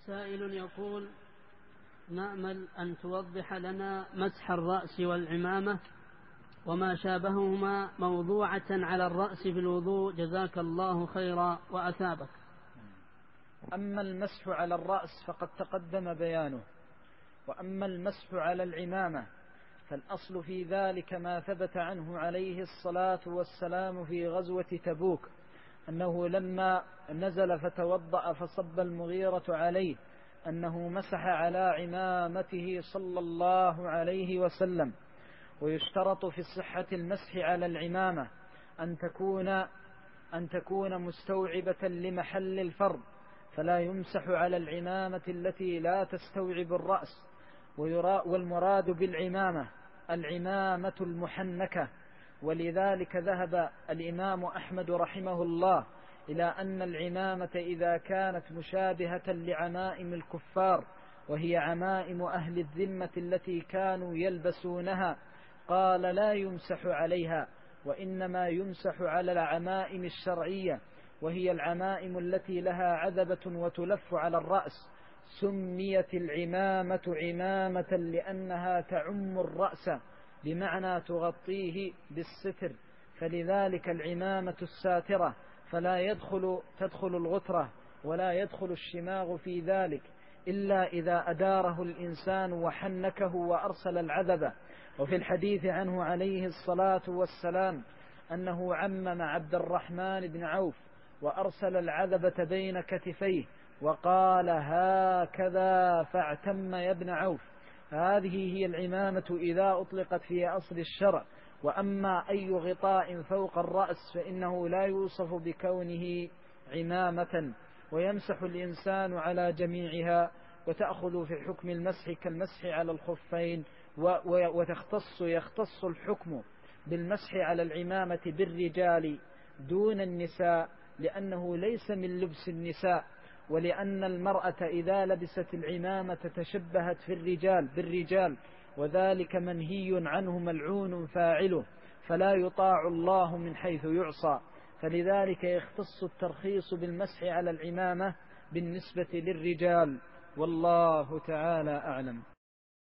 سائل يقول: نأمل أن توضح لنا مسح الرأس والعمامة وما شابههما موضوعة على الرأس في الوضوء، جزاك الله خيرا وأثابك. أما المسح على الرأس فقد تقدم بيانه، وأما المسح على العمامة فالأصل في ذلك ما ثبت عنه عليه الصلاة والسلام في غزوة تبوك، أنه لما نزل فتوضأ فصب المغيرة عليه أنه مسح على عمامته صلى الله عليه وسلم. ويشترط في صحة المسح على العمامة أن تكون مستوعبة لمحل الفرض، فلا يمسح على العمامة التي لا تستوعب الرأس. والمراد بالعمامة العمامة المحنكة، ولذلك ذهب الإمام أحمد رحمه الله إلى أن العمامة إذا كانت مشابهة لعمائم الكفار، وهي عمائم أهل الذمة التي كانوا يلبسونها، قال لا يمسح عليها، وإنما يمسح على العمائم الشرعية، وهي العمائم التي لها عذبة وتلف على الرأس. سميت العمامة عمامة لأنها تعم الرأس، بمعنى تغطيه بالستر، فلذلك العمامة الساترة، فلا تدخل الغترة ولا يدخل الشماغ في ذلك إلا إذا أداره الإنسان وحنكه وأرسل العذبة. وفي الحديث عنه عليه الصلاة والسلام أنه عمم عبد الرحمن بن عوف وأرسل العذبة بين كتفيه وقال: هكذا فاعتم يا ابن عوف. هذه هي العمامة إذا أطلقت في أصل الشرع. وأما أي غطاء فوق الرأس فإنه لا يوصف بكونه عمامة، ويمسح الإنسان على جميعها، وتأخذ في حكم المسح كالمسح على الخفين، يختص الحكم بالمسح على العمامة بالرجال دون النساء، لأنه ليس من لبس النساء، ولأن المرأة إذا لبست العمامة تشبهت بالرجال، وذلك منهي عنه ملعون فاعله، فلا يطاع الله من حيث يعصى. فلذلك يختص الترخيص بالمسح على العمامة بالنسبة للرجال، والله تعالى أعلم.